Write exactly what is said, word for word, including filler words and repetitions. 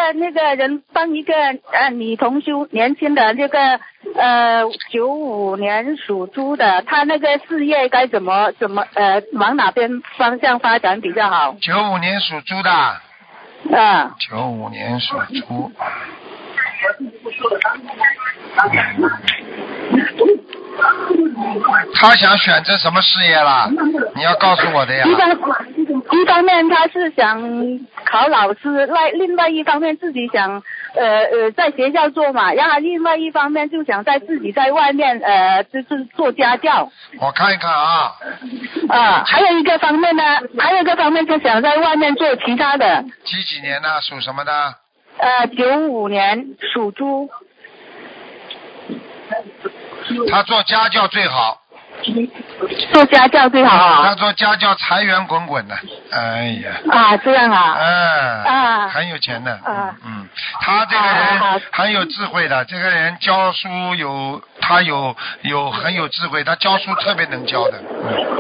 那个人帮一个呃女同修，年轻的这个呃九五年属猪的，他那个事业该怎么怎么呃往哪边方向发展比较好？ 九五年属猪的。 啊。 九五年属猪。他想选择什么事业啦？你要告诉我的呀。 一方一方面他是想考老师，另另外一方面自己想呃呃在学校做嘛，然后另外一方面就想在自己在外面呃就是做家教。 我看一看啊。 啊，还有一个方面呢，还有一个方面就想在外面做其他的。 几几年呢？属什么的？ 呃，九五年属猪。 他做家教最好。 做家教最好啊。 他做家教财源滚滚的，哎呀。 啊，这样啊。 嗯。 啊。 很有钱的。 啊。 嗯。他这个人很有智慧的，这个人教书有他有有很有智慧，他教书特别能教的。嗯。